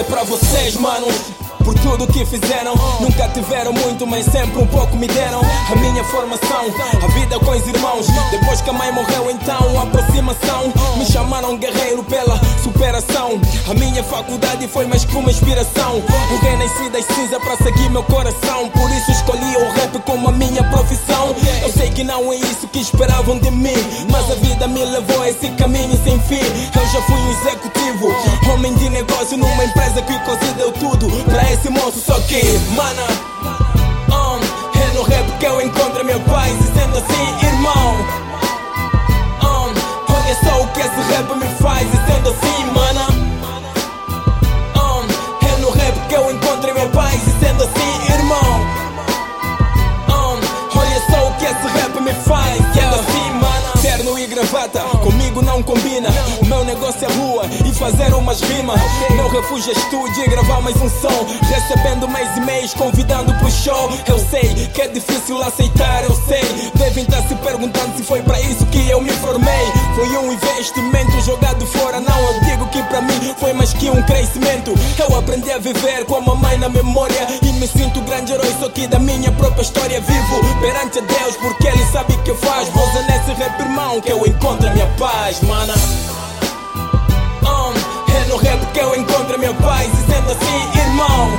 é pra vocês, manos. Por tudo que fizeram, nunca tiveram muito, mas sempre um pouco me deram. A minha formação, a vida com os irmãos. Depois que a mãe morreu, então a aproximação. Me chamaram guerreiro pela superação. A minha faculdade foi mais que uma inspiração. Eu renasci das cinzas para seguir meu coração. Por isso escolhi o rap como a minha profissão. Eu sei que não é isso que esperavam de mim, mas a vida me levou a esse caminho sem fim. Eu já fui um executivo, homem de negócio numa empresa que quase deu tudo pra esse moço, só que, mana, é no rap que eu encontro a minha paz. E sendo assim, irmão, olha só o que esse rap me faz. E sendo assim, mana, é no rap que eu encontro a minha paz. E sendo assim, irmão, olha só o que esse rap me faz. Sendo assim, mana, terno e gravata comigo não combina. O meu negócio é rua e fazer umas rimas. Meu refúgio é estúdio e gravar mais um som. Recebendo mais e-mails, convidando pro show. Eu sei que é difícil aceitar, eu sei. Devem estar se perguntando se foi pra isso que eu me formei. Foi um investimento jogado fora, não, eu digo que pra mim foi mais que um crescimento. Eu aprendi a viver com a mamãe na memória e me sinto grande herói, só que da minha própria história vivo perante a Deus, porque Ele sabe que faz. Rosa nesse rap, irmão, que eu encontro a minha paz, mana. É no rap que eu encontro a minha paz. E sendo assim, irmão,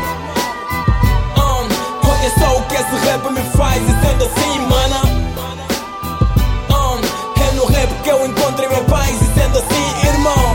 olha só o que esse rap me faz. E sendo assim, mana, é no rap que eu encontro a minha paz. E sendo assim, irmão,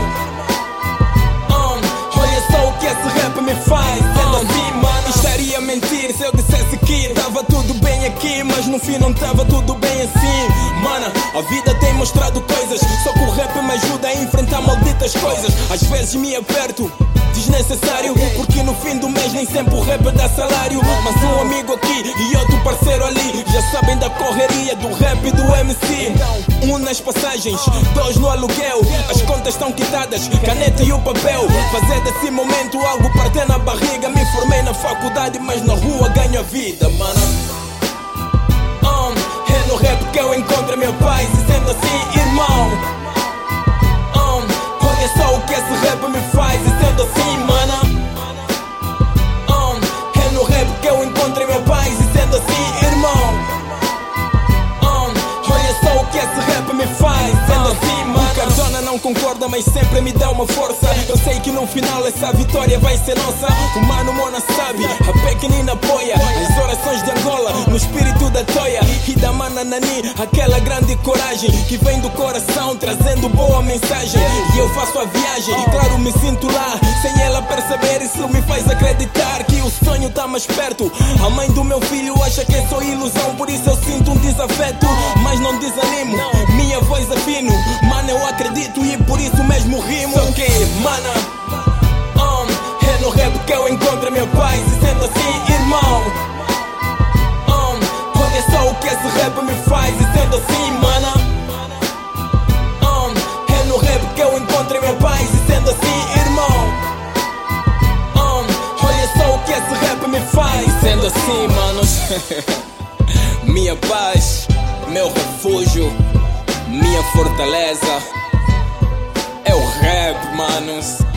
olha só o que esse rap me faz. Sendo assim, mana, estaria a mentir se eu dissesse que tava tudo bem aqui, mas no fim não tava tudo bem assim. Mana, a vida tem mostrado coisas, só que o rap me ajuda a enfrentar malditas coisas. Às vezes me aperto, desnecessário, porque no fim do mês nem sempre o rap dá salário. Mas um amigo aqui e outro parceiro ali já sabem da correria do rap e do MC. Um nas passagens, dois no aluguel, as contas estão quitadas, caneta e o papel. Fazer desse momento algo partir na barriga. Me formei na faculdade, mas na rua ganho a vida, mana. É no rap que eu encontro a minha paz. E sendo assim, irmão, olha só o que esse rap me faz. E sendo assim, mana, é no rap que eu encontro a minha paz. E sendo assim, irmão, olha só o que esse rap me faz. Sendo assim, mana, o Cardona não concorda, mas sempre me dá uma força. Eu sei que no final essa vitória vai ser nossa. O Mano Mona sabe, a pequenina apoia as orações de Angola no espírito da Toia e da Mana Nani, aquela grande coragem que vem do coração trazendo boa mensagem. E eu faço a viagem e claro me sinto lá, sem ela perceber. Isso me faz acreditar que o sonho tá mais perto. A mãe do meu filho acha que é só ilusão, por isso eu sinto um desafeto, mas não desanimo, minha voz afino. Mano, eu acredito e por isso mesmo rimo. Só que, mana, é no rap que eu encontro a minha paz. E sendo assim, irmão, olha só o que esse rap me faz. E sendo assim, mana, é no rap que eu encontro a minha paz. E sendo assim, irmão, olha só o que esse rap me faz. E sendo assim, manos, minha paz, meu refúgio, minha fortaleza é o rap, manos.